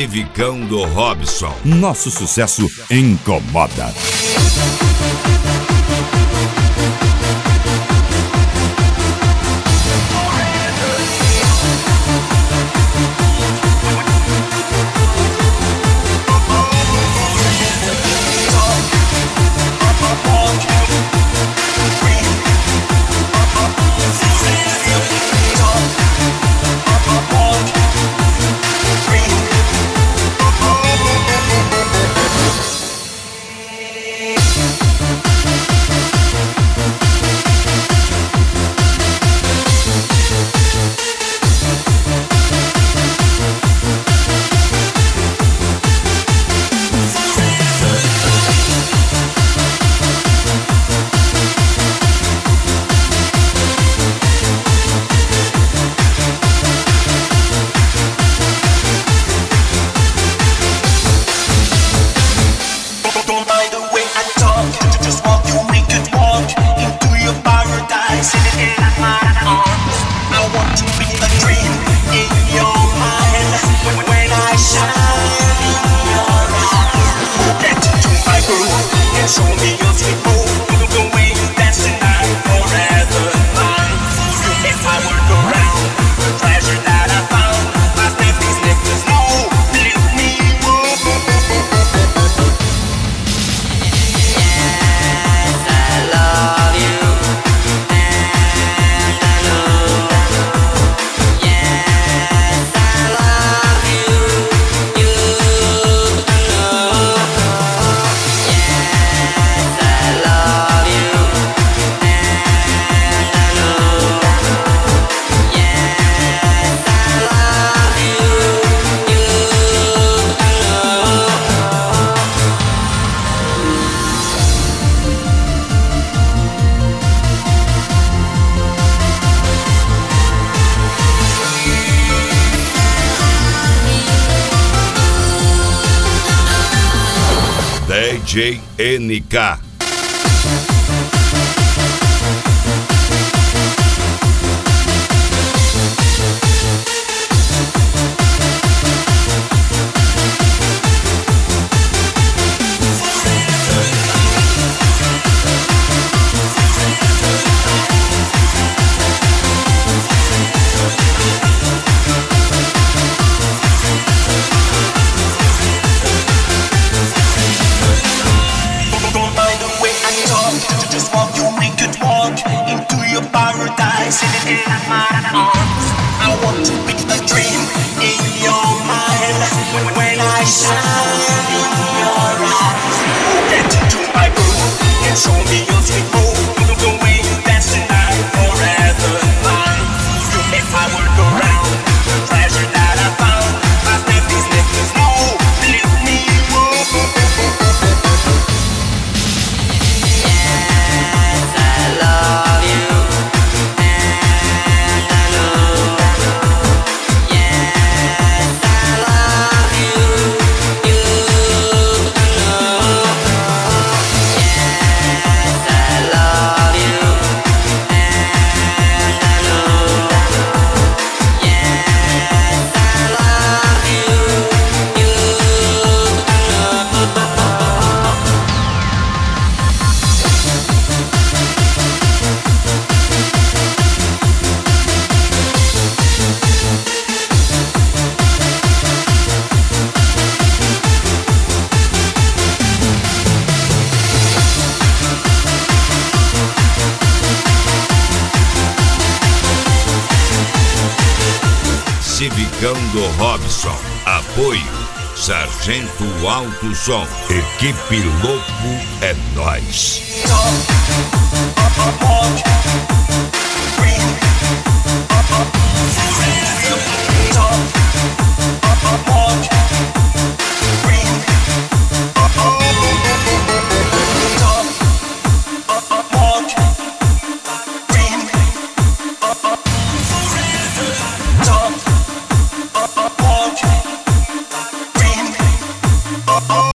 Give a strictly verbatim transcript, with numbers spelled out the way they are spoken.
Civicão do Robson. Nosso sucesso incomoda. D J N K. I want to be a dream in your mind. When I shine in your eyes, get into my groove and show me your sweet move. The way you dance tonight, forever mine. If I work around the pleasure that I found, my step is necklace, no, let me move. Yes, I love you. Civicão do Robson. Apoio Sargento Alto Som. Equipe Lobo é nóis. Talk,